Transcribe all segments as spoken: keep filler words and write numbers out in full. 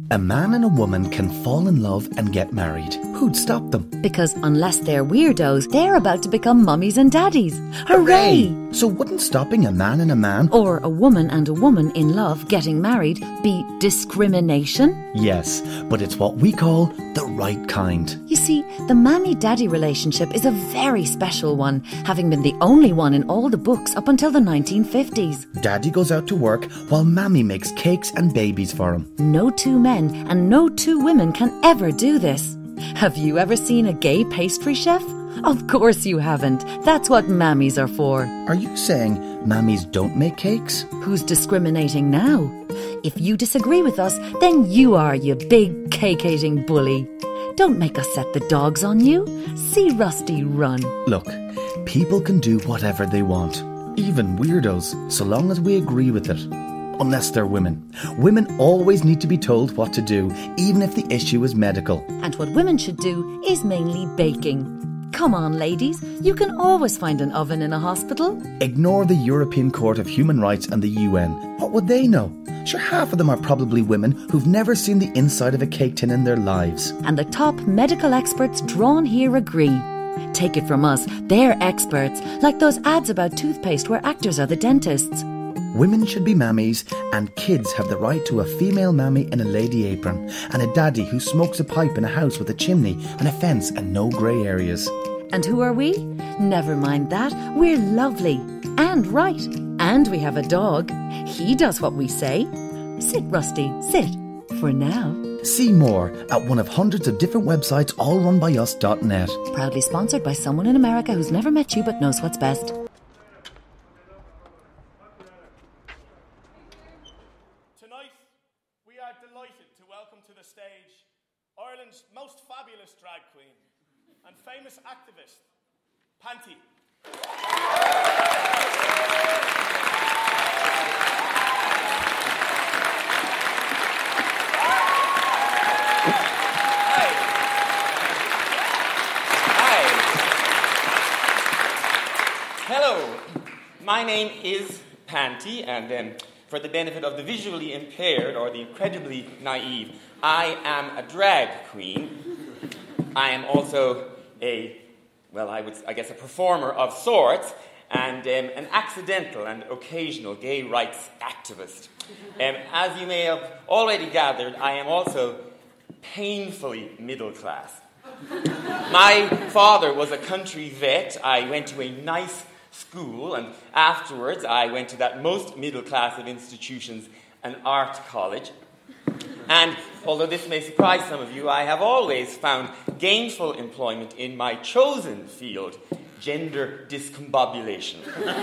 A man and a woman can fall in love and get married. Who'd stop them? Because unless they're weirdos, they're about to become mummies and daddies. Hooray! Hooray! So wouldn't stopping a man and a man, or a woman and a woman in love getting married, be discrimination? Yes, but it's what we call the right kind. You see, the mammy-daddy relationship is a very special one, having been the only one in all the books up until the nineteen fifties. Daddy goes out to work while Mammy makes cakes and babies for him. No two men and no two women can ever do this. Have you ever seen a gay pastry chef? Of course you haven't. That's what mammies are for. Are you saying mammies don't make cakes? Who's discriminating now? If you disagree with us, then you are, you big cake-eating bully. Don't make us set the dogs on you. See Rusty run. Look, people can do whatever they want, even weirdos, so long as we agree with it. Unless they're women. Women always need to be told what to do, even if the issue is medical. And what women should do is mainly baking. Come on, ladies, you can always find an oven in a hospital. Ignore the European Court of Human Rights and the U N. What would they know? Sure, half of them are probably women who've never seen the inside of a cake tin in their lives. And the top medical experts drawn here agree. Take it from us, they're experts, like those ads about toothpaste where actors are the dentists. Women should be mammies, and kids have the right to a female mammy in a lady apron, and a daddy who smokes a pipe in a house with a chimney and a fence and no grey areas. And who are we? Never mind that. We're lovely and right. And we have a dog. He does what we say. Sit, Rusty, sit. For now. See more at one of hundreds of different websites all run by us dot net. Proudly sponsored by someone in America who's never met you but knows what's best. Ireland's most fabulous drag queen and famous activist, Panty. Hi. Hi. Hello. My name is Panty, and um, for the benefit of the visually impaired or the incredibly naive, I am a drag queen. I am also a, well, I would, I guess, a performer of sorts, and um, an accidental and occasional gay rights activist. Um, as you may have already gathered, I am also painfully middle class. My father was a country vet. I went to a nice school, and afterwards I went to that most middle class of institutions, an art college. And although this may surprise some of you, I have always found gainful employment in my chosen field, gender discombobulation.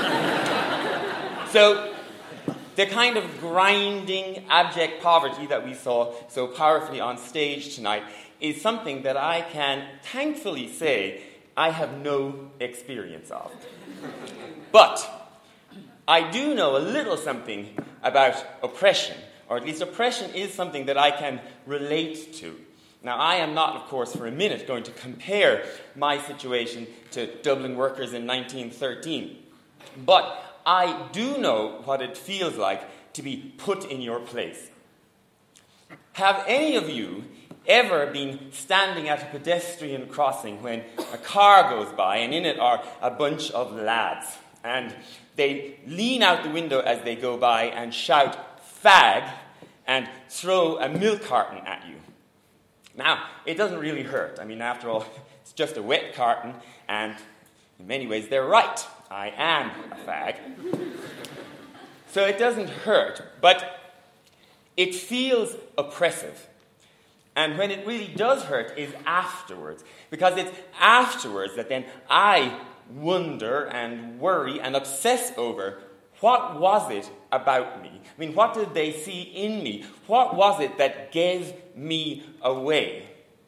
So, the kind of grinding, abject poverty that we saw so powerfully on stage tonight is something that I can thankfully say I have no experience of. But I do know a little something about oppression, or at least oppression is something that I can relate to. Now, I am not, of course, for a minute going to compare my situation to Dublin workers in nineteen thirteen, but I do know what it feels like to be put in your place. Have any of you ever been standing at a pedestrian crossing when a car goes by and in it are a bunch of lads, and they lean out the window as they go by and shout, "Fag," and throw a milk carton at you? Now, it doesn't really hurt. I mean, after all, it's just a wet carton, and in many ways they're right. I am a fag. So it doesn't hurt, but it feels oppressive. And when it really does hurt is afterwards, because it's afterwards that then I wonder and worry and obsess over, what was it about me? I mean, what did they see in me? What was it that gave me away?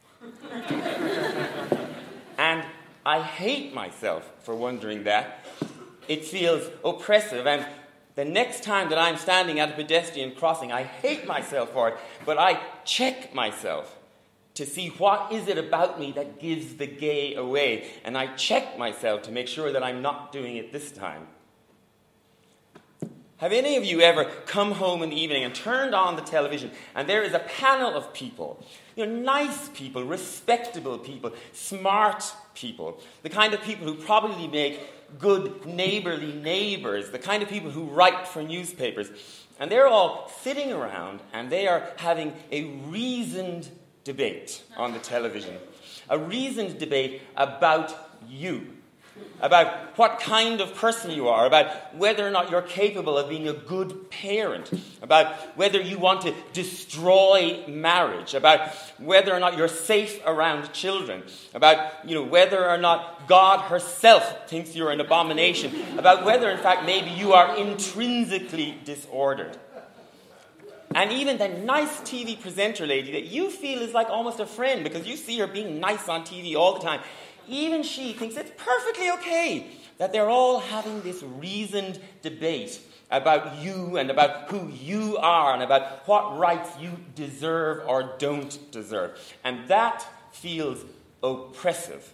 And I hate myself for wondering that. It feels oppressive, and the next time that I'm standing at a pedestrian crossing, I hate myself for it, but I check myself to see what is it about me that gives the gay away, and I check myself to make sure that I'm not doing it this time. Have any of you ever come home in the evening and turned on the television and there is a panel of people, you know, nice people, respectable people, smart people, the kind of people who probably make good neighborly neighbors, the kind of people who write for newspapers, and they're all sitting around and they are having a reasoned debate on the television, a reasoned debate about you. About what kind of person you are, about whether or not you're capable of being a good parent, about whether you want to destroy marriage, about whether or not you're safe around children, about, you know, whether or not God herself thinks you're an abomination, about whether, in fact, maybe you are intrinsically disordered. And even the nice T V presenter lady that you feel is like almost a friend because you see her being nice on T V all the time, even she thinks it's perfectly okay that they're all having this reasoned debate about you and about who you are and about what rights you deserve or don't deserve. And that feels oppressive.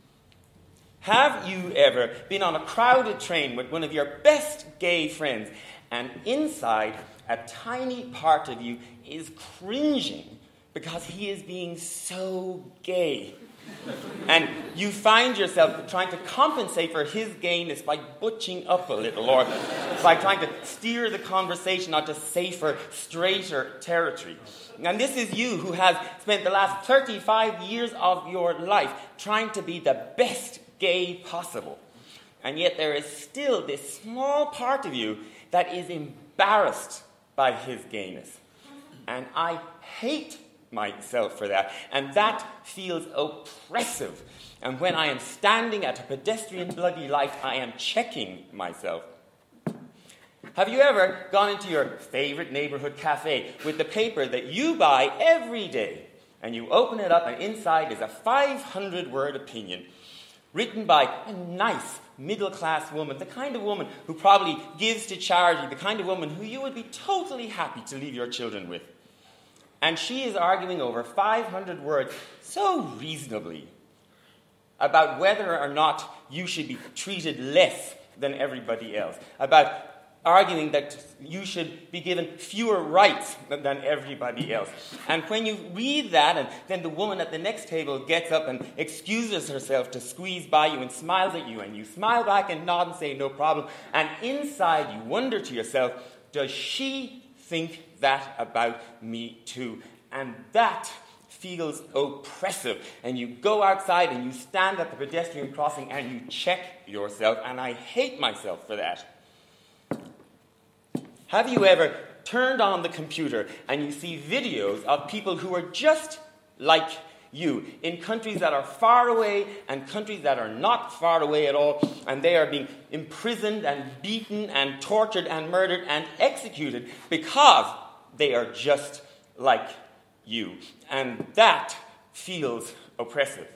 Have you ever been on a crowded train with one of your best gay friends and inside a tiny part of you is cringing because he is being so gay? And you find yourself trying to compensate for his gayness by butching up a little or by trying to steer the conversation onto safer, straighter territory. And this is you who has spent the last thirty-five years of your life trying to be the best gay possible. And yet there is still this small part of you that is embarrassed by his gayness. And I hate myself for that, and that feels oppressive. And when I am standing at a pedestrian bloody light, I am checking myself. Have you ever gone into your favorite neighborhood cafe with the paper that you buy every day, and you open it up and inside is a five hundred word opinion written by a nice middle-class woman, the kind of woman who probably gives to charity, the kind of woman who you would be totally happy to leave your children with? And she is arguing over five hundred words so reasonably about whether or not you should be treated less than everybody else, about arguing that you should be given fewer rights than everybody else. And when you read that, and then the woman at the next table gets up and excuses herself to squeeze by you and smiles at you, and you smile back and nod and say, no problem, and inside you wonder to yourself, does she think that about me too? And that feels oppressive. And you go outside and you stand at the pedestrian crossing and you check yourself, and I hate myself for that. Have you ever turned on the computer and you see videos of people who are just like you in countries that are far away and countries that are not far away at all, and they are being imprisoned and beaten and tortured and murdered and executed because they are just like you? And that feels oppressive.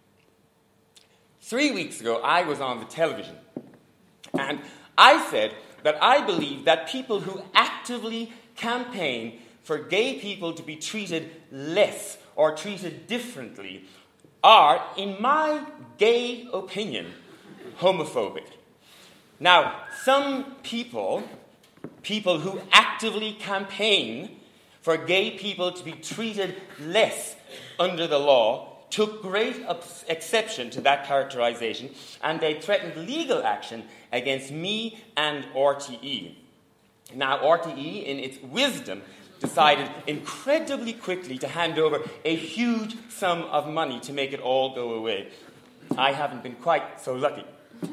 Three weeks ago, I was on the television, and I said that I believe that people who actively campaign for gay people to be treated less or treated differently are, in my gay opinion, homophobic. Now, some people, people who actively campaign for gay people to be treated less under the law, took great ups- exception to that characterization, and they threatened legal action against me and R T E. Now, R T E, in its wisdom, decided incredibly quickly to hand over a huge sum of money to make it all go away. I haven't been quite so lucky.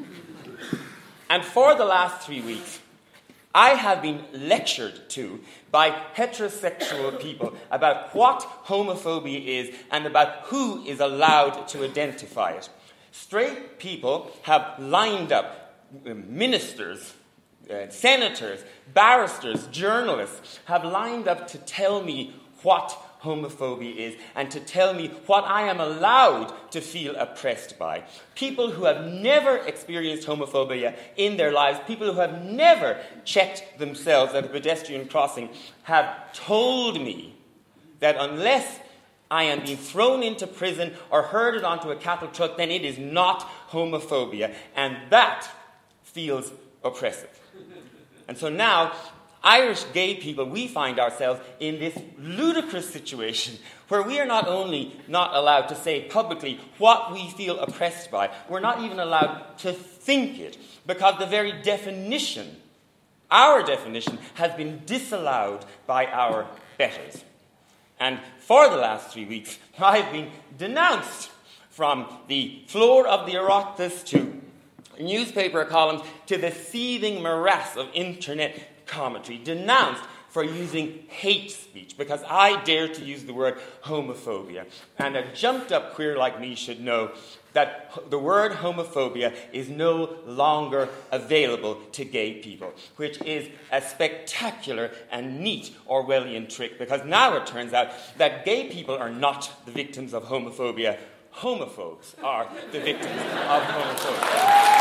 And for the last three weeks, I have been lectured to by heterosexual people about what homophobia is and about who is allowed to identify it. Straight people have lined up, ministers, uh, senators, barristers, journalists have lined up to tell me what homophobia is and to tell me what I am allowed to feel oppressed by. People who have never experienced homophobia in their lives, people who have never checked themselves at a pedestrian crossing, have told me that unless I am being thrown into prison or herded onto a cattle truck, then it is not homophobia. And that feels oppressive. And so now, Irish gay people, we find ourselves in this ludicrous situation where we are not only not allowed to say publicly what we feel oppressed by, we're not even allowed to think it, because the very definition, our definition, has been disallowed by our betters. And for the last three weeks, I've been denounced from the floor of the Oireachtas to newspaper columns to the seething morass of internet commentary, denounced for using hate speech because I dared to use the word homophobia. And a jumped-up queer like me should know that the word homophobia is no longer available to gay people, which is a spectacular and neat Orwellian trick, because now it turns out that gay people are not the victims of homophobia. Homophobes are the victims of homophobia.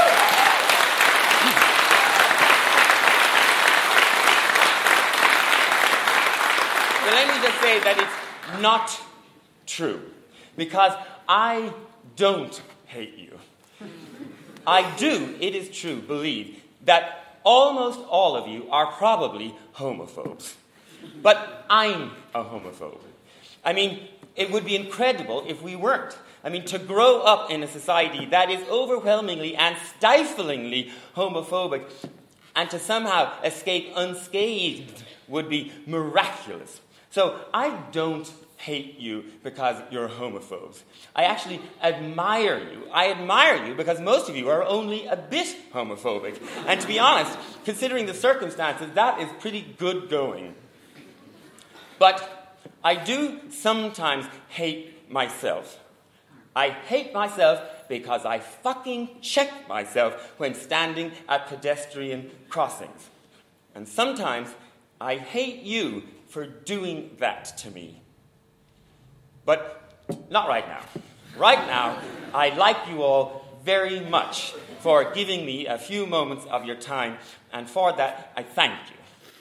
But let me just say that it's not true, because I don't hate you. I do, it is true, believe that almost all of you are probably homophobes. But I'm a homophobe. I mean, it would be incredible if we weren't. I mean, to grow up in a society that is overwhelmingly and stiflingly homophobic and to somehow escape unscathed would be miraculous. So I don't hate you because you're homophobes. I actually admire you. I admire you because most of you are only a bit homophobic. And to be honest, considering the circumstances, that is pretty good going. But I do sometimes hate myself. I hate myself because I fucking check myself when standing at pedestrian crossings. And sometimes I hate you for doing that to me. But not right now. Right now, I like you all very much for giving me a few moments of your time, and for that, I thank you.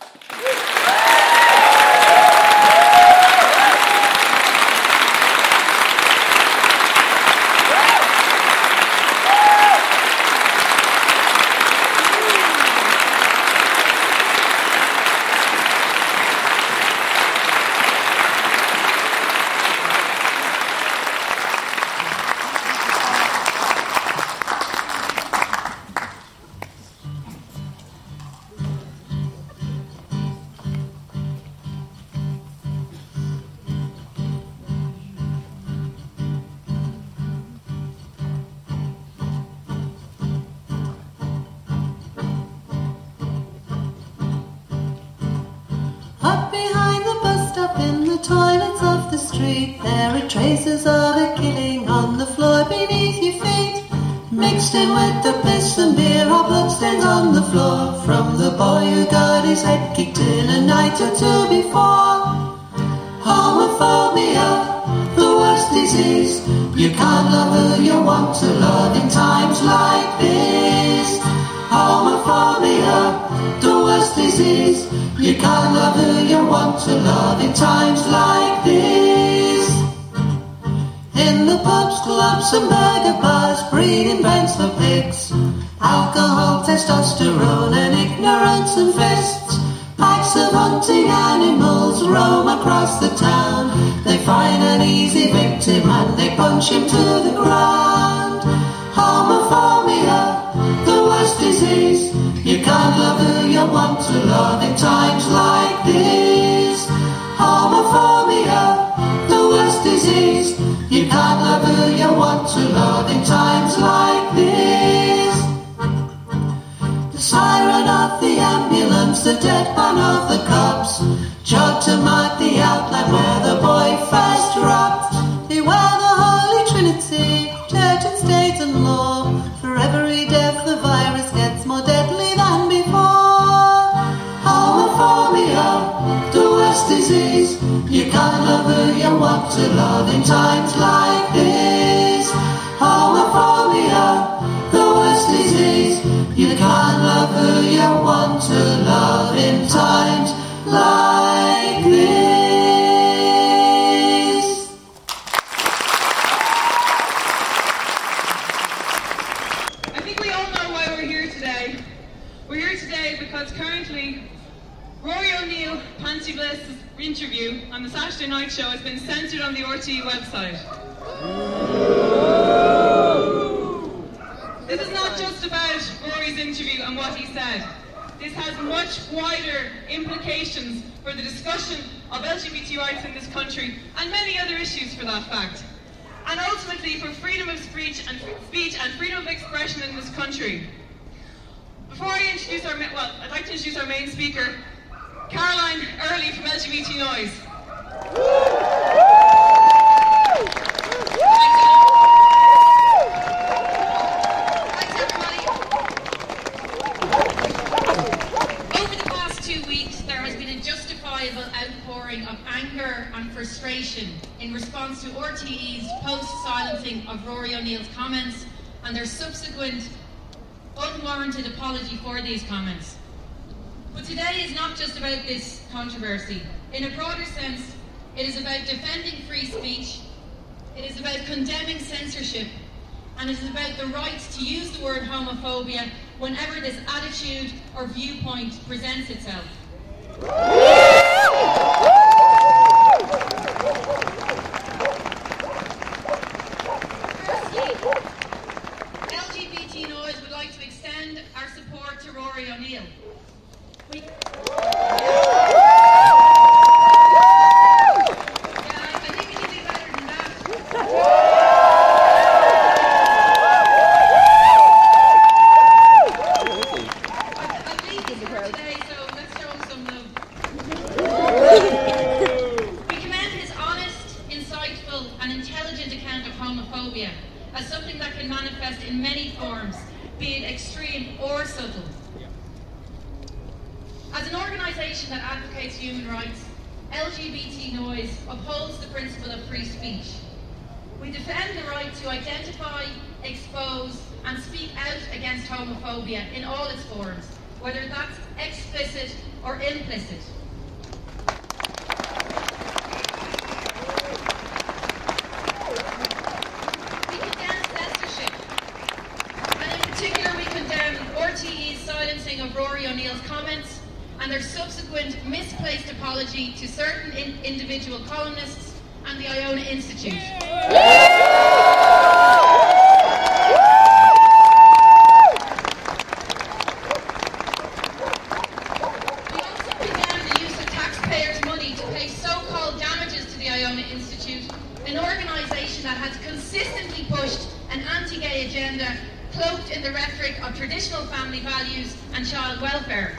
Traces of a killing on the floor beneath your feet, mixed in with the piss and beer or bloodstains on the floor from the boy who got his head kicked in a night or two before. Homophobia, the worst disease. You can't love who you want to love in times like this. Homophobia, the worst disease. You can't love who you want to love in times like this. In the pubs, clubs and burger bars, breeding pens for pigs, alcohol, testosterone and ignorance and fists. Packs of hunting animals roam across the town. They find an easy victim and they punch him to the ground. Homophobia, the worst disease. You can't love who you want to love in times like this. Homophobia, the worst disease. You can't love who you want to love in times like this. The siren of the ambulance, the deadpan of the cops, jog to mark the outline where the boy first dropped. Beware the Holy Trinity, church and state and law. For every death the virus gets more deadly than before. Homophobia, the worst disease. You can't love who you want to love in times like this. Homophobia, the worst disease. You can't love who you want to love in times like this. I think we all know why we're here today. We're here today because currently been censored on the R T E website. This is not just about Rory's interview and what he said. This has much wider implications for the discussion of L G B T rights in this country and many other issues for that fact. And ultimately for freedom of speech and speech and freedom of expression in this country. Before I introduce our, well, I'd like to introduce our main speaker, Caroline Early from L G B T Noise. Thanks, everybody. Over the past two weeks, there has been a justifiable outpouring of anger and frustration in response to R T E's post-silencing of Rory O'Neill's comments and their subsequent unwarranted apology for these comments. But today is not just about this controversy. In a broader sense, it is about defending free speech, it is about condemning censorship, and it is about the right to use the word homophobia whenever this attitude or viewpoint presents itself. Firstly, L G B T Noise would like to extend our support to Rory O'Neill. We Yeah, I think we can do better than that. I, I believe he's here today, so let's show him some love. We commend his honest, insightful, and intelligent account of homophobia as something that can manifest in many forms, be it extreme or subtle. As an organisation that advocates human rights, L G B T Noise upholds the principle of free speech. We defend the right to identify, expose, and speak out against homophobia in all its forms, whether that's explicit or implicit. We condemn censorship, and in particular we condemn R T E's silencing of Rory O'Neill's comments and their subsequent misplaced apology to certain in individual columnists and the Iona Institute. We also condemn the use of taxpayers' money to pay so-called damages to the Iona Institute, an organisation that has consistently pushed an anti-gay agenda cloaked in the rhetoric of traditional family values and child welfare.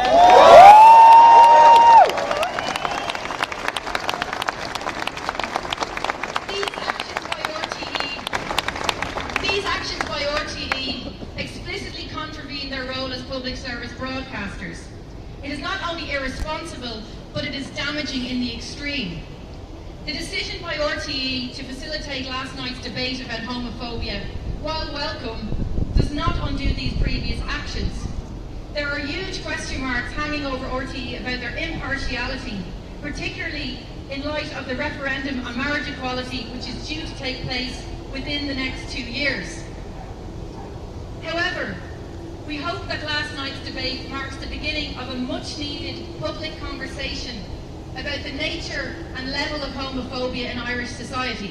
These actions by R T E, these actions by R T E explicitly contravene their role as public service broadcasters. It is not only irresponsible, but it is damaging in the extreme. The decision by R T E to facilitate last night's debate about homophobia, while welcome, does not undo these previous actions. There are huge question marks hanging over R T E about their impartiality, particularly in light of the referendum on marriage equality, which is due to take place within the next two years. However, we hope that last night's debate marks the beginning of a much-needed public conversation about the nature and level of homophobia in Irish society.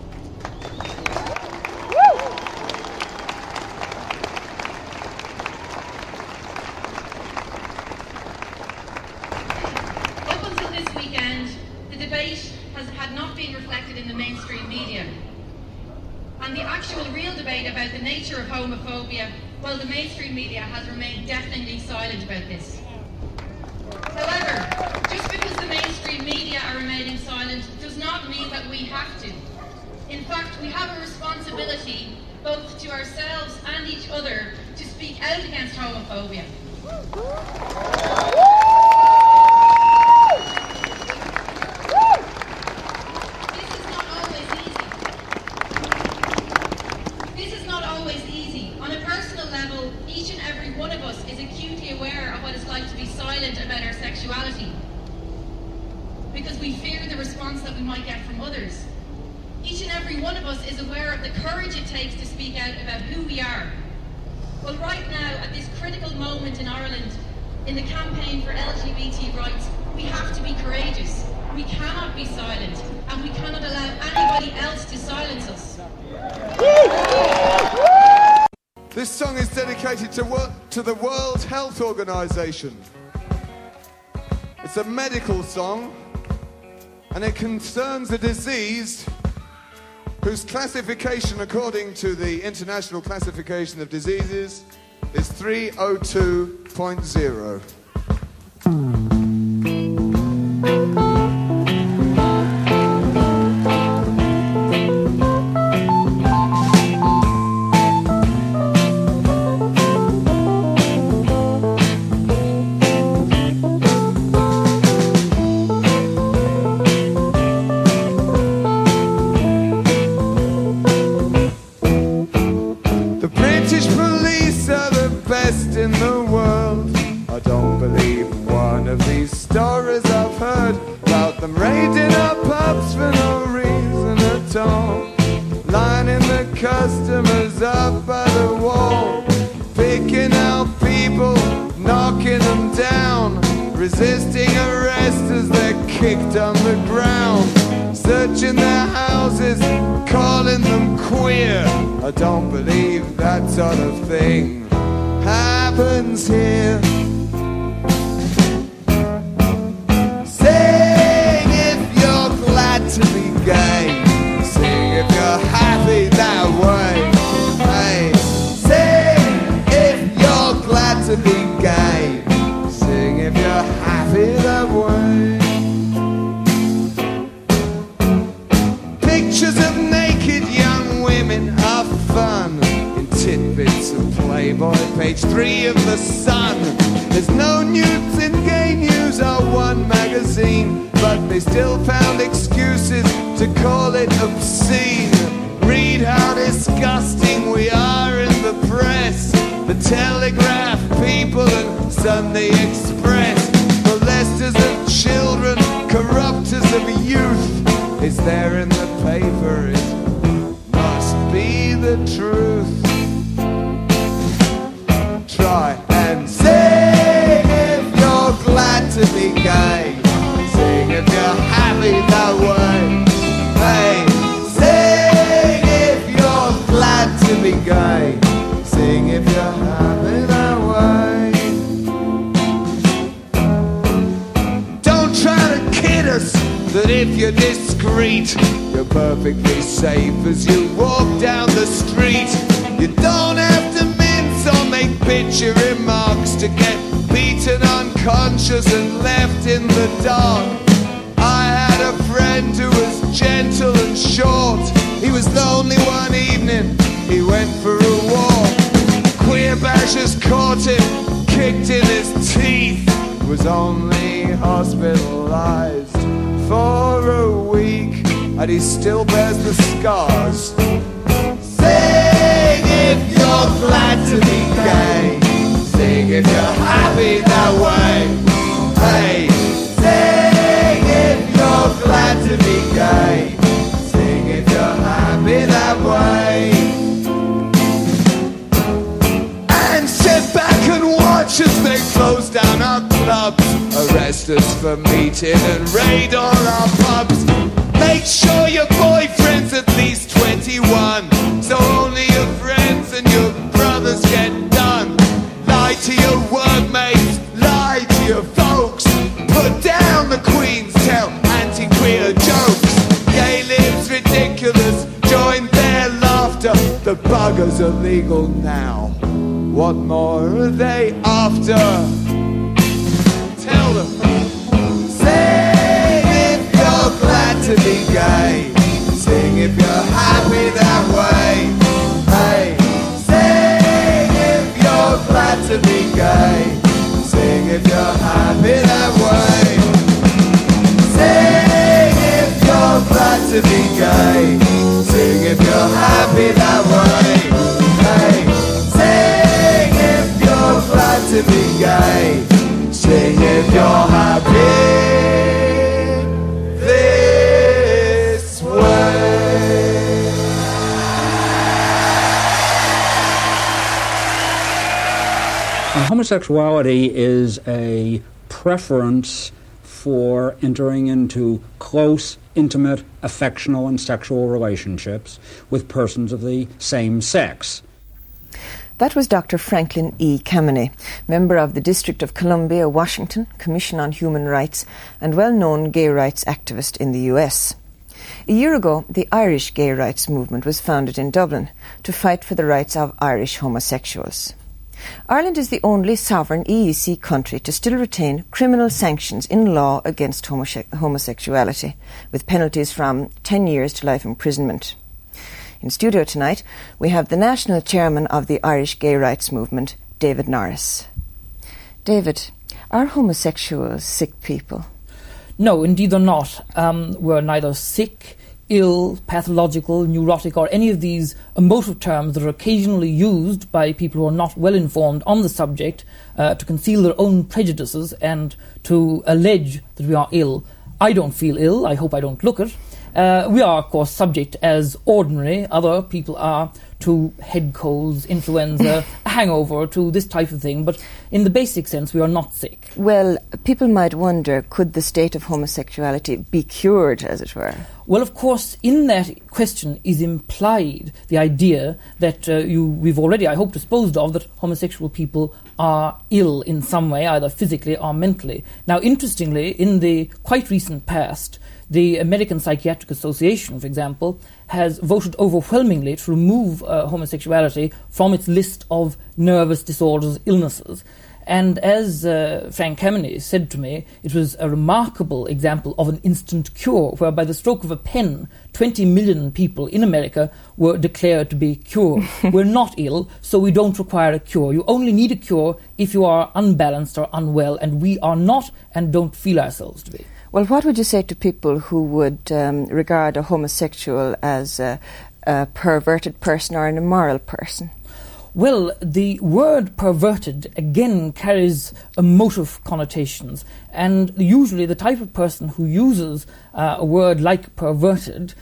Up until this weekend, the debate has, had not been reflected in the mainstream media. And the actual real debate about the nature of homophobia, well, the mainstream media has remained deafeningly silent about this. However, just because the mainstream media are remaining silent does not mean that we have to. In fact, we have a responsibility, both to ourselves and each other, to speak out against homophobia. This is not always easy. This is not always easy. On a personal level, each and every one of us is acutely aware of what it's like to be silent about our sexuality, because we fear the response that we might get from others. Each and every one of us is aware of the courage it takes to speak out about who we are. Well, right now, at this critical moment in Ireland, in the campaign for L G B T rights, we have to be courageous. We cannot be silent, and we cannot allow anybody else to silence us. This song is dedicated to, wo- to the World Health Organization. It's a medical song, and it concerns a disease whose classification, according to the International Classification of Diseases, is three oh two point oh. In the world, I don't believe one of these stories I've heard about them raiding our pubs for no reason at all, lining the customers up by the wall, picking out people, knocking them down, resisting arrest as they're kicked on the ground, searching their houses, calling them queer. I don't believe that sort of thing happens here. Sing if you're glad to be gay. Sing if you're happy that way. Hey, sing if you're glad to be gay. Sing if you're happy that way. Pictures of naked young women are fun. Tidbits of Playboy, page three of The Sun. There's no nudes in Gay News or One magazine, but they still found excuses to call it obscene. Read how disgusting we are in the press. The Telegraph, People and Sunday Express. Molesters of children, corrupters of youth. Is there in the paper, it must be the truth. Try and sing if you're glad to be gay. Sing if you're happy that way. Hey, sing if you're glad to be gay. Sing if you're happy that way. Don't try to kid us that if you're discreet, you're perfectly safe as you walk down the street. You don't have to or make bitchy remarks to get beaten unconscious and left in the dark. I had a friend who was gentle and short. He was lonely one evening, he went for a walk. Queer bashers caught him, kicked in his teeth. Was only hospitalized for a week, and he still bears the scars. Sing if you're glad to be gay. Sing if you're happy that way. Hey, sing if you're glad to be gay. Sing if you're happy that way. And sit back and watch as they close down our clubs, arrest us for meeting and raid all our pubs. Make sure your boyfriend's at least twenty-one, so only your friends and your brothers get done. Lie to your workmates, lie to your folks. Put down the Queens, tell anti-queer jokes. Gay lives ridiculous, join their laughter. The buggers are legal now, what more are they after? Tell them. Sing if you're glad to be gay. Sing if you're happy that way. Hey, sing if you're glad to be gay. Sing if you're happy that way. Sing if you're glad to be gay. Sing if you're happy that way. Hey, sing if you're glad to be gay. Sing if you're happy this way. Homosexuality is a preference for entering into close, intimate, affectional and sexual relationships with persons of the same sex. That was Doctor Franklin E. Kameny, member of the District of Columbia, Washington, Commission on Human Rights, and well-known gay rights activist in the U S. A year ago, the Irish gay rights movement was founded in Dublin to fight for the rights of Irish homosexuals. Ireland is the only sovereign E E C country to still retain criminal sanctions in law against homose- homosexuality, with penalties from ten years to life imprisonment. In studio tonight, we have the national chairman of the Irish gay rights movement, David Norris. David, are homosexuals sick people? No, indeed they're not. Um, we're neither sick, ill, pathological, neurotic, or any of these emotive terms that are occasionally used by people who are not well informed on the subject uh, to conceal their own prejudices and to allege that we are ill. I don't feel ill. I hope I don't look it. Uh, we are, of course, subject, as ordinary other people are, to head colds, influenza, a hangover, to this type of thing. But in the basic sense, we are not sick. Well, people might wonder, could the state of homosexuality be cured, as it were? Well, of course, in that question is implied the idea that uh, you, we've already, I hope, disposed of, that homosexual people are ill in some way, either physically or mentally. Now, interestingly, in the quite recent past, the American Psychiatric Association, for example, has voted overwhelmingly to remove uh, homosexuality from its list of nervous disorders, illnesses. And as uh, Frank Kameny said to me, it was a remarkable example of an instant cure, where by the stroke of a pen, twenty million people in America were declared to be cured. We're not ill, so we don't require a cure. You only need a cure if you are unbalanced or unwell, and we are not and don't feel ourselves to be. Well, what would you say to people who would um, regard a homosexual as a, a perverted person or an immoral person? Well, the word perverted, again, carries emotive connotations. And usually the type of person who uses uh, a word like perverted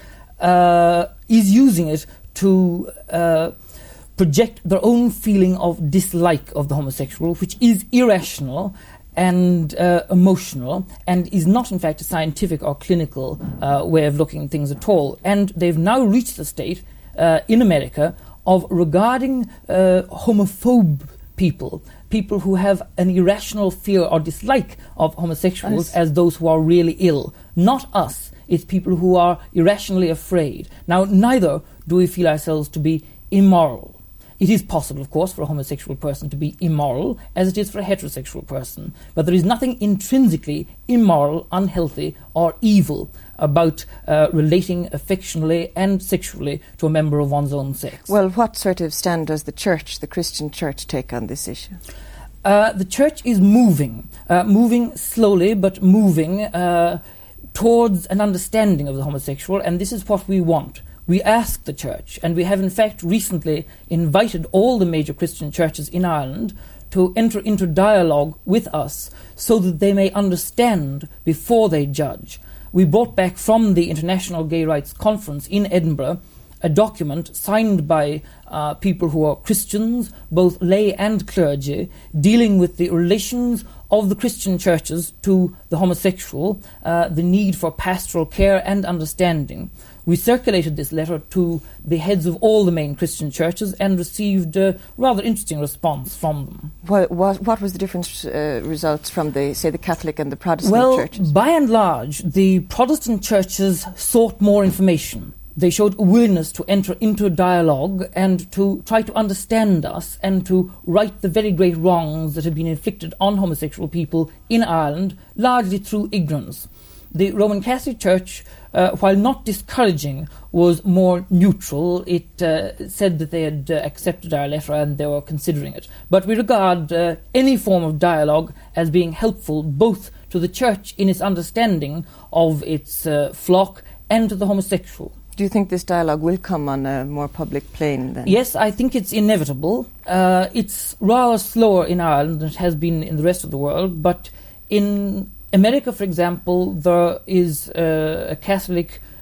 uh, is using it to uh, project their own feeling of dislike of the homosexual, which is irrational and uh, emotional, and is not, in fact, a scientific or clinical uh, way of looking at things at all. And they've now reached the state uh, in America of regarding uh, homophobe people, people who have an irrational fear or dislike of homosexuals, as those who are really ill. Not us. It's people who are irrationally afraid. Now, neither do we feel ourselves to be immoral. It is possible, of course, for a homosexual person to be immoral, as it is for a heterosexual person. But there is nothing intrinsically immoral, unhealthy, or evil about uh, relating affectionally and sexually to a member of one's own sex. Well, what sort of stand does the Church, the Christian Church, take on this issue? Uh, the Church is moving, uh, moving slowly, but moving uh, towards an understanding of the homosexual, and this is what we want. We ask the Church, and we have in fact recently invited all the major Christian churches in Ireland to enter into dialogue with us so that they may understand before they judge. We brought back from the International Gay Rights Conference in Edinburgh a document signed by uh, people who are Christians, both lay and clergy, dealing with the relations of the Christian churches to the homosexual, uh, the need for pastoral care and understanding. We circulated this letter to the heads of all the main Christian churches and received a rather interesting response from them. What, what, what was the different uh, results from, the, say, the Catholic and the Protestant well, churches? Well, by and large, the Protestant churches sought more information. They showed a willingness to enter into a dialogue and to try to understand us and to right the very great wrongs that have been inflicted on homosexual people in Ireland, largely through ignorance. The Roman Catholic Church, uh, while not discouraging, was more neutral. It uh, said that they had uh, accepted our letter and they were considering it. But we regard uh, any form of dialogue as being helpful both to the Church in its understanding of its uh, flock and to the homosexual. Do you think this dialogue will come on a more public plane then? Yes, I think it's inevitable. Uh, it's rather slower in Ireland than it has been in the rest of the world, but in America, for example, there is uh, a Catholic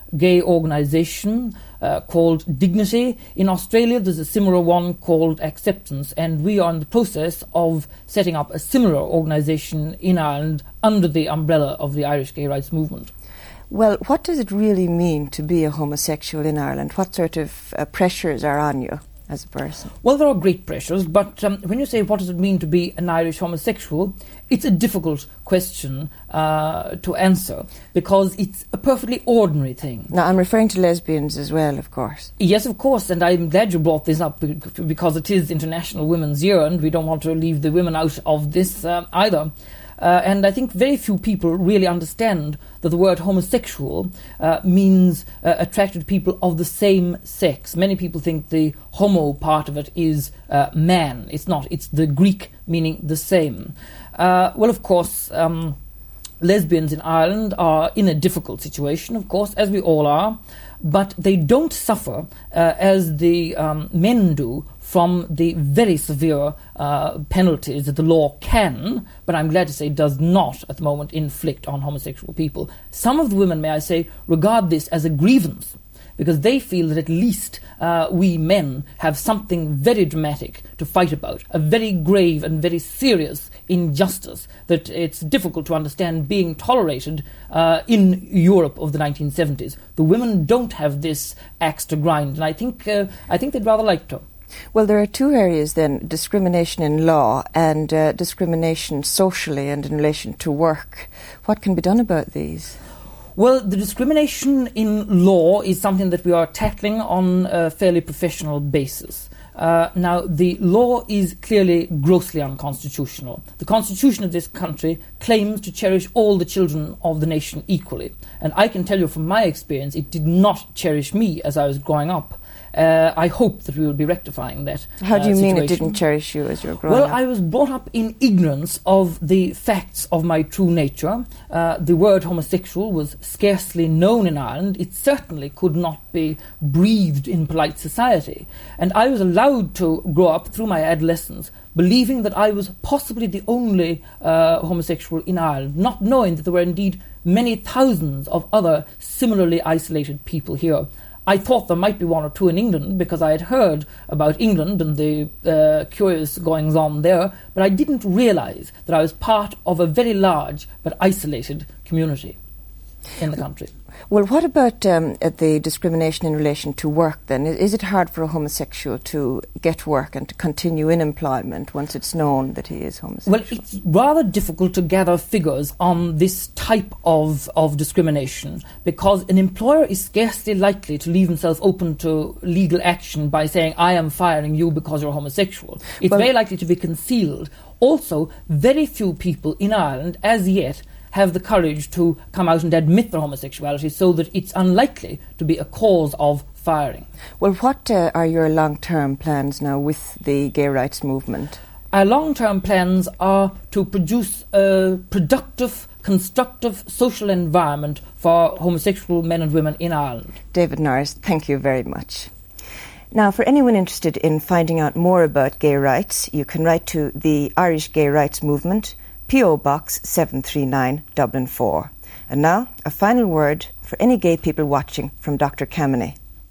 gay organisation uh, called Dignity. In Australia, there's a similar one called Acceptance, and we are in the process of setting up a similar organisation in Ireland under the umbrella of the Irish gay rights movement. Well, what does it really mean to be a homosexual in Ireland? What sort of uh, pressures are on you as a person? Well, there are great pressures, but um, when you say what does it mean to be an Irish homosexual, it's a difficult question uh, to answer because it's a perfectly ordinary thing. Now, I'm referring to lesbians as well, of course. Yes, of course, and I'm glad you brought this up because it is International Women's Year and we don't want to leave the women out of this uh, either. Uh, and I think very few people really understand that the word homosexual uh, means uh, attracted to people of the same sex. Many people think the homo part of it is uh, man. It's not. It's the Greek meaning the same. Uh, well, of course, um, lesbians in Ireland are in a difficult situation, of course, as we all are, but they don't suffer uh, as the um, men do from the very severe uh, penalties that the law can, but I'm glad to say does not at the moment inflict on homosexual people. Some of the women, may I say, regard this as a grievance because they feel that at least uh, we men have something very dramatic to fight about, a very grave and very serious injustice that it's difficult to understand being tolerated uh, in Europe of the nineteen seventies. The women don't have this axe to grind, and I think uh, I think they'd rather like to. Well, there are two areas then, discrimination in law and uh, discrimination socially and in relation to work. What can be done about these? Well, the discrimination in law is something that we are tackling on a fairly professional basis. Uh, now, the law is clearly grossly unconstitutional. The constitution of this country claims to cherish all the children of the nation equally. And I can tell you from my experience, it did not cherish me as I was growing up. Uh, I hope that we will be rectifying that. How do you uh, mean it didn't cherish you as you were growing well, up? Well, I was brought up in ignorance of the facts of my true nature. Uh, the word homosexual was scarcely known in Ireland. It certainly could not be breathed in polite society. And I was allowed to grow up through my adolescence believing that I was possibly the only uh, homosexual in Ireland, not knowing that there were indeed many thousands of other similarly isolated people here. I thought there might be one or two in England because I had heard about England and the uh, curious goings-on there, but I didn't realise that I was part of a very large but isolated community in the country. Well, what about um, the discrimination in relation to work then? Is it hard for a homosexual to get work and to continue in employment once it's known that he is homosexual? Well, it's rather difficult to gather figures on this type of, of discrimination because an employer is scarcely likely to leave himself open to legal action by saying, I am firing you because you're homosexual. It's well, very likely to be concealed. Also, very few people in Ireland as yet have the courage to come out and admit their homosexuality so that it's unlikely to be a cause of firing. Well, what uh, are your long-term plans now with the gay rights movement? Our long-term plans are to produce a productive, constructive social environment for homosexual men and women in Ireland. David Norris, thank you very much. Now, for anyone interested in finding out more about gay rights, you can write to the Irish Gay Rights Movement, P O Box seven three nine, Dublin four. And now, a final word for any gay people watching from Doctor Kameny.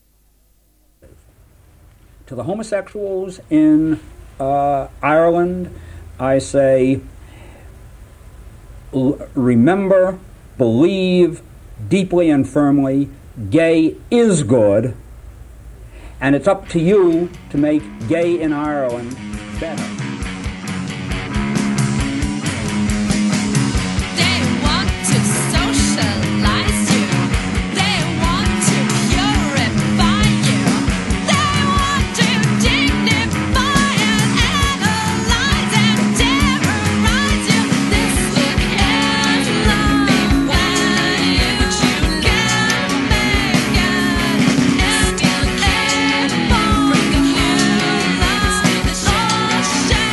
To the homosexuals in uh, Ireland, I say, l- remember, believe deeply and firmly, gay is good, and it's up to you to make gay in Ireland better. Shine.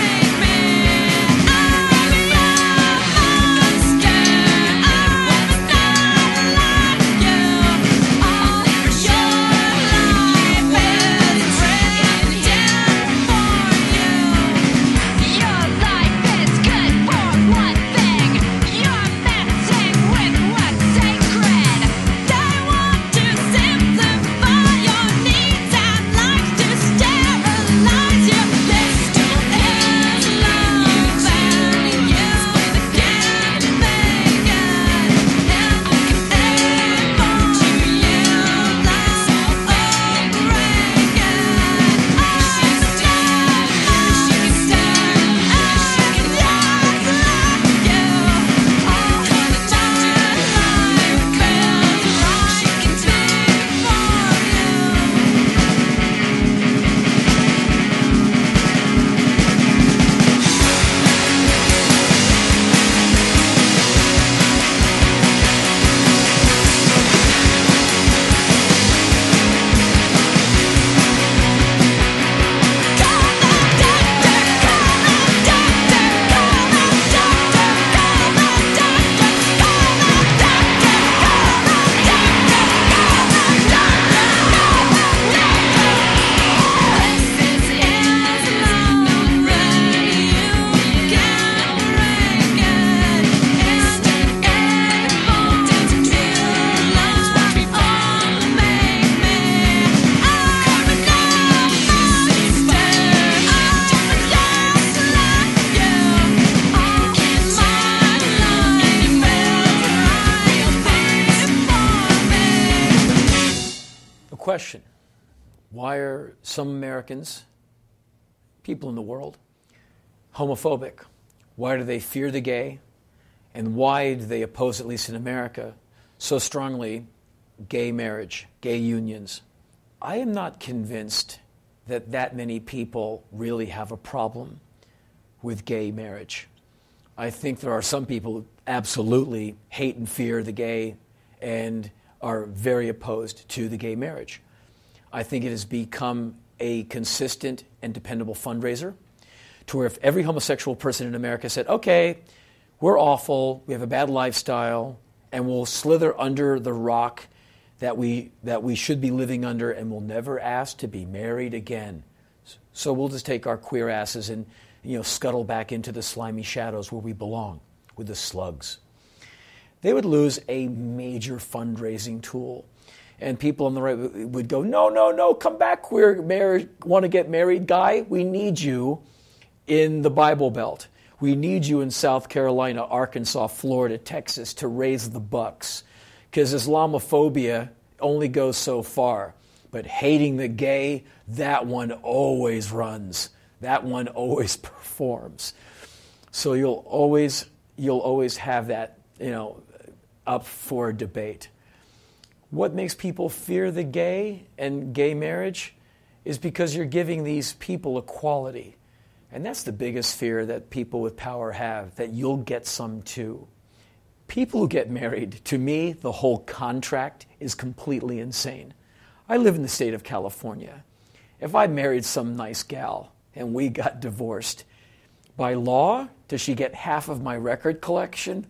question. Why are some Americans, people in the world, homophobic? Why do they fear the gay? And why do they oppose, at least in America, so strongly gay marriage, gay unions? I am not convinced that that many people really have a problem with gay marriage. I think there are some people who absolutely hate and fear the gay and are very opposed to the gay marriage. I think it has become a consistent and dependable fundraiser to where if every homosexual person in America said, okay, we're awful, we have a bad lifestyle, and we'll slither under the rock that we that we should be living under, and we'll never ask to be married again. So we'll just take our queer asses and, you know, scuttle back into the slimy shadows where we belong, with the slugs. They would lose a major fundraising tool. And people on the right would go, no, no, no, come back, queer marriage, want to get married guy. We need you in the Bible Belt. We need you in South Carolina, Arkansas, Florida, Texas to raise the bucks. Because Islamophobia only goes so far. But hating the gay, that one always runs. That one always performs. So you'll always you'll always have that, you know, up for debate. What makes people fear the gay and gay marriage is because you're giving these people equality. And that's the biggest fear that people with power have, that you'll get some too. People who get married, to me, the whole contract is completely insane. I live in the state of California. If I married some nice gal and we got divorced, by law, does she get half of my record collection?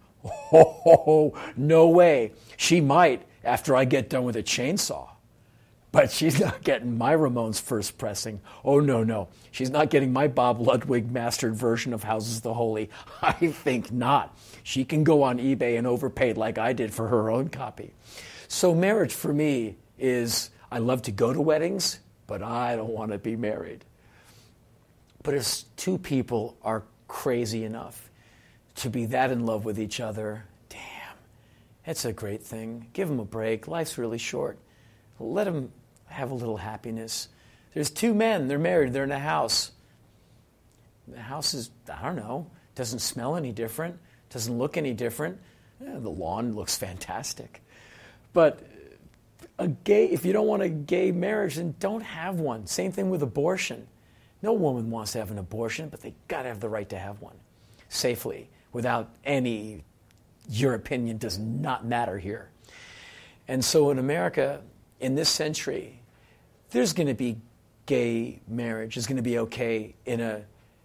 Oh, no way. She might after I get done with a chainsaw. But she's not getting my Ramones first pressing. Oh, no, no. She's not getting my Bob Ludwig mastered version of Houses the Holy. I think not. She can go on eBay and overpay like I did for her own copy. So marriage for me is, I love to go to weddings, but I don't want to be married. But if two people are crazy enough to be that in love with each other, damn, it's a great thing. Give them a break. Life's really short. Let them have a little happiness. There's two men, they're married, they're in a house. The house is, I don't know, doesn't smell any different, doesn't look any different. Yeah, the lawn looks fantastic. But a gay, if you don't want a gay marriage, then don't have one. Same thing with abortion. No woman wants to have an abortion, but they got to have the right to have one safely, without any, your opinion does not matter here. And so in America, in this century, there's going to be gay marriage is going to be okay in a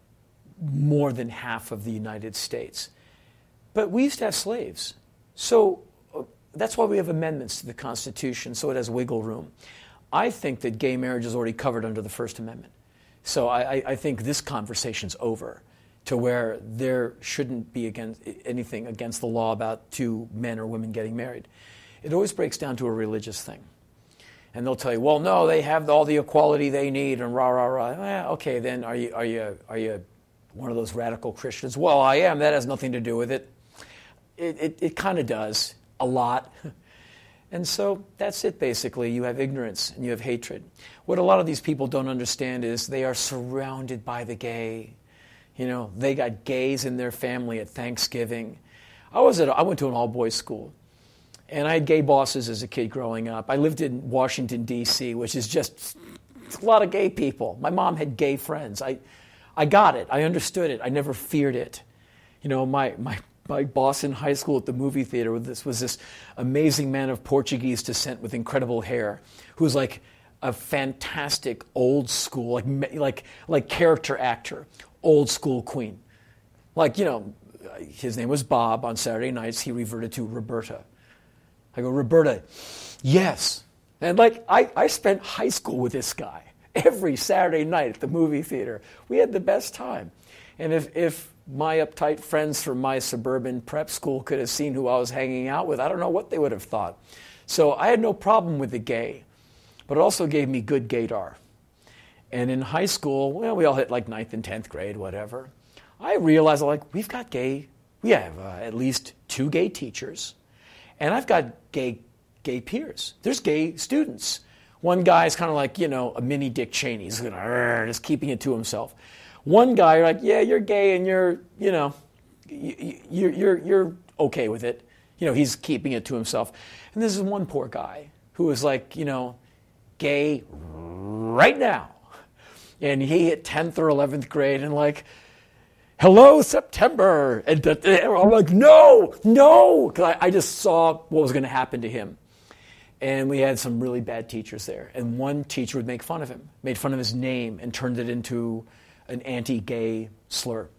more than half of the United States. But we used to have slaves. So uh, that's why we have amendments to the Constitution, so it has wiggle room. I think that gay marriage is already covered under the First Amendment. So I, I think this conversation's over, to where there shouldn't be against, anything against the law about two men or women getting married. It always breaks down to a religious thing. And they'll tell you, well, no, they have all the equality they need, and rah, rah, rah. Eh, okay, then are you, are you, are you one of those radical Christians? Well, I am. That has nothing to do with it. It, it, it kind of does, a lot. And so that's it, basically. You have ignorance and you have hatred. What a lot of these people don't understand is they are surrounded by the gay. You know, they got gays in their family at Thanksgiving. I was at, I went to an all-boys school. And I had gay bosses as a kid growing up. I lived in Washington, D C, which is just a lot of gay people. My mom had gay friends. I I got it. I understood it. I never feared it. You know, my my, my boss in high school at the movie theater was this, was this amazing man of Portuguese descent with incredible hair who was like a fantastic old school, like like like character actor, old school queen. Like, you know, his name was Bob. On Saturday nights, he reverted to Roberta. I go, Roberta, yes. And like, I, I spent high school with this guy every Saturday night at the movie theater. We had the best time. And if, if my uptight friends from my suburban prep school could have seen who I was hanging out with, I don't know what they would have thought. So I had no problem with the gay, but it also gave me good gaydar. And in high school, well, we all hit like ninth and tenth grade, whatever. I realized, like, we've got gay, we have uh, at least two gay teachers. And I've got gay gay peers. There's gay students. One guy's kind of like, you know, a mini Dick Cheney. He's gonna, just keeping it to himself. One guy, you're like, yeah, you're gay and you're, you know, you're, you're, you're okay with it. You know, he's keeping it to himself. And this is one poor guy who was like, you know, gay right now. And he hit tenth or eleventh grade and like, hello, September. And I'm like, no, no. Because I, I just saw what was going to happen to him. And we had some really bad teachers there. And one teacher would make fun of him, made fun of his name, and turned it into an anti-gay slur.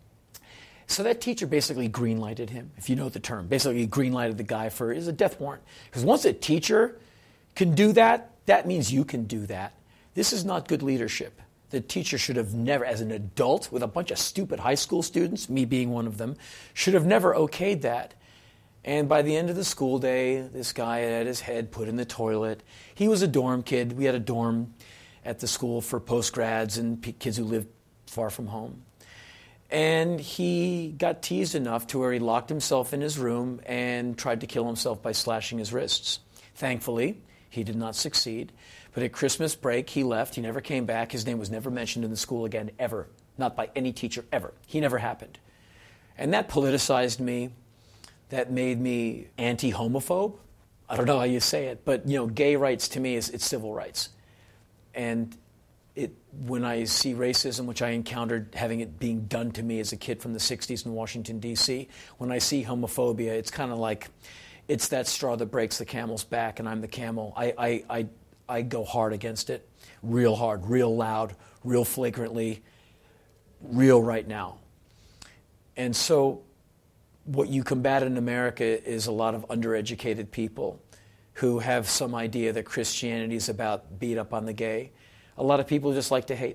So that teacher basically green-lighted him, if you know the term. Basically green-lighted the guy for, is a death warrant. Because once a teacher can do that, that means you can do that. This is not good leadership. The teacher should have never, as an adult with a bunch of stupid high school students, me being one of them, should have never okayed that. And by the end of the school day, this guy had his head put in the toilet. He was a dorm kid. We had a dorm at the school for post-grads and p- kids who lived far from home. And he got teased enough to where he locked himself in his room and tried to kill himself by slashing his wrists. Thankfully, he did not succeed. But at Christmas break, he left. He never came back. His name was never mentioned in the school again, ever. Not by any teacher, ever. He never happened. And that politicized me. That made me anti-homophobe. I don't know how you say it, but you know, gay rights to me is it's civil rights. And it, when I see racism, which I encountered having it being done to me as a kid from the sixties in Washington, D C, when I see homophobia, it's kind of like it's that straw that breaks the camel's back, and I'm the camel. I, I, I, I go hard against it, real hard, real loud, real flagrantly, real right now. And so what you combat in America is a lot of undereducated people who have some idea that Christianity is about beat up on the gay. A lot of people just like to hate.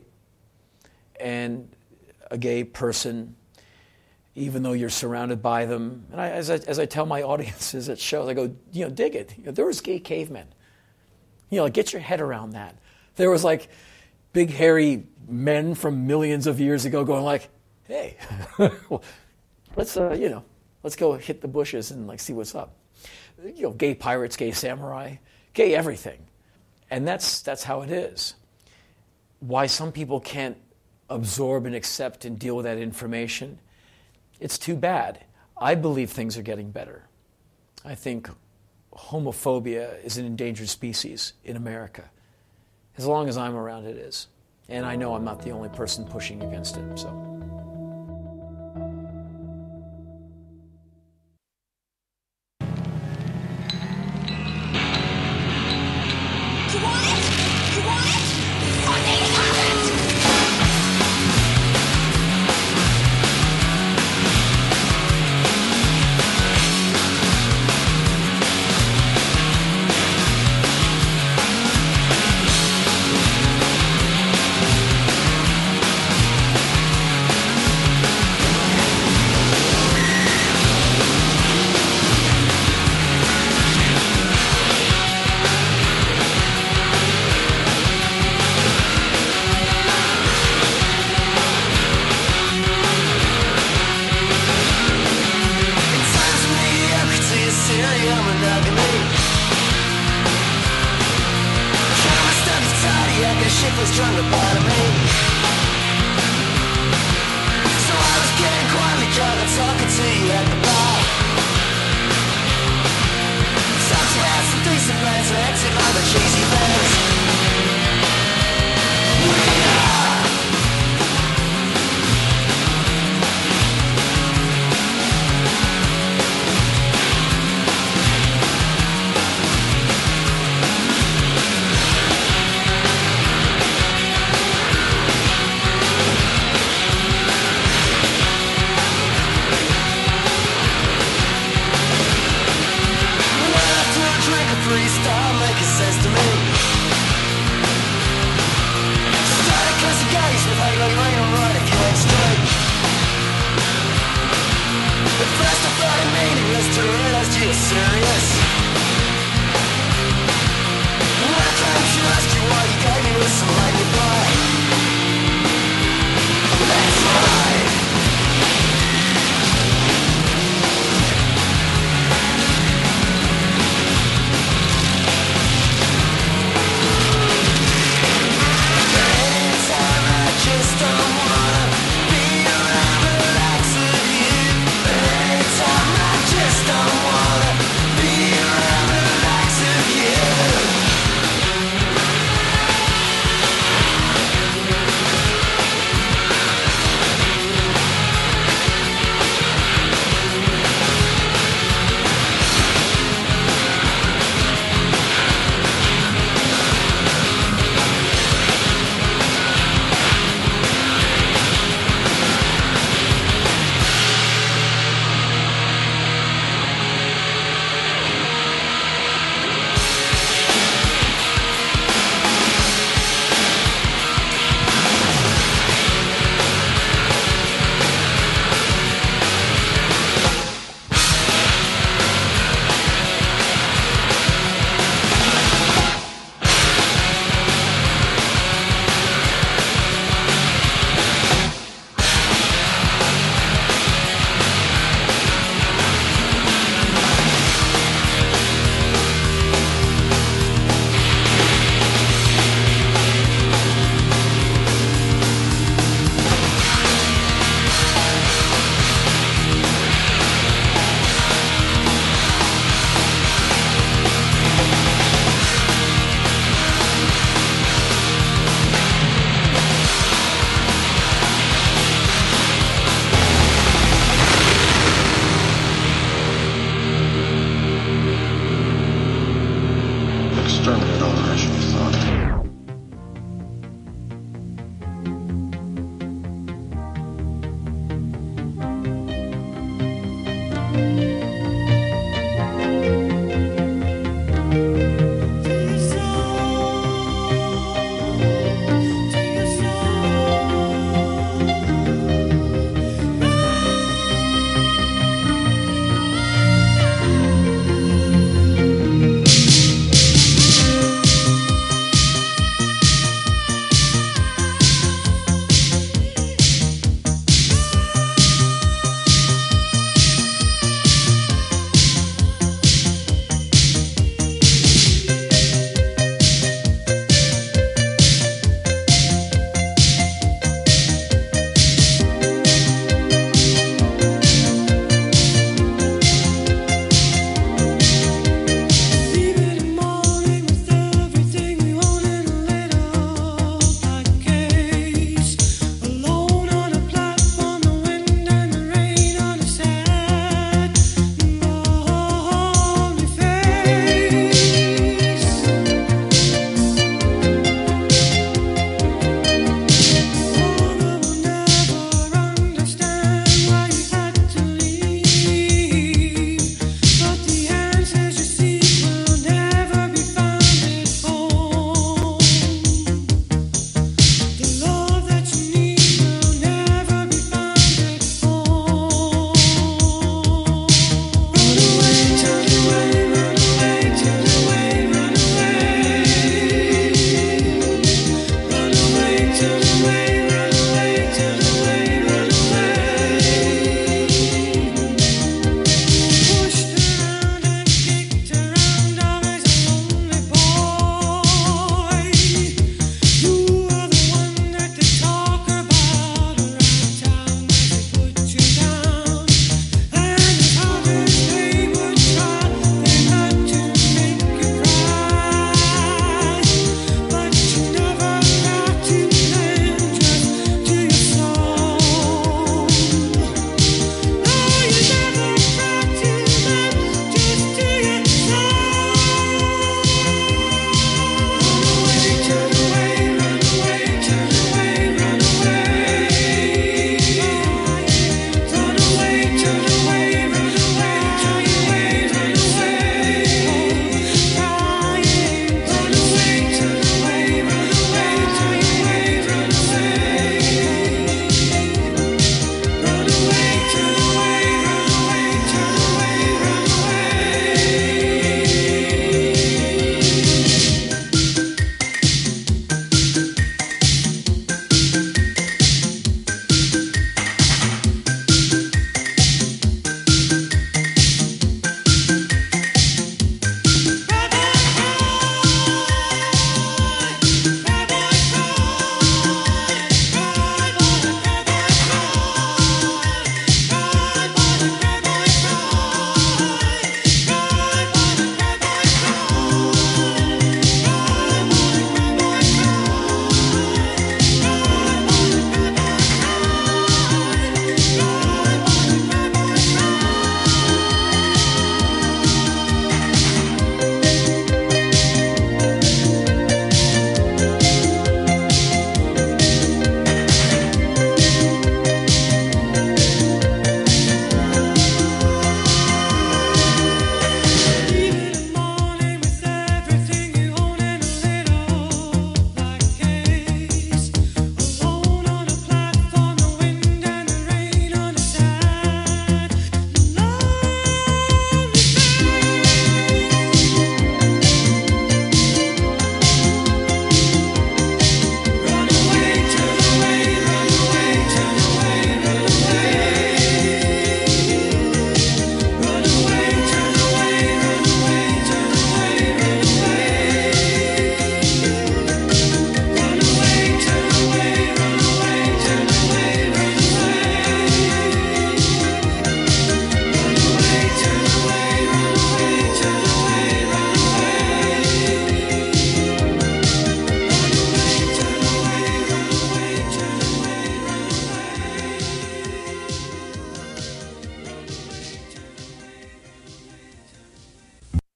And a gay person, even though you're surrounded by them, and I, as, I, as I tell my audiences at shows, I go, you know, dig it. You know, there was gay cavemen. You know, like, get your head around that. There was like big hairy men from millions of years ago going like, hey, well, let's, uh, you know, let's go hit the bushes and like see what's up. You know, gay pirates, gay samurai, gay everything. And that's that's how it is. Why some people can't absorb and accept and deal with that information, it's too bad. I believe things are getting better. I think homophobia is an endangered species in America. As long as I'm around, it is. And I know I'm not the only person pushing against it, so. She's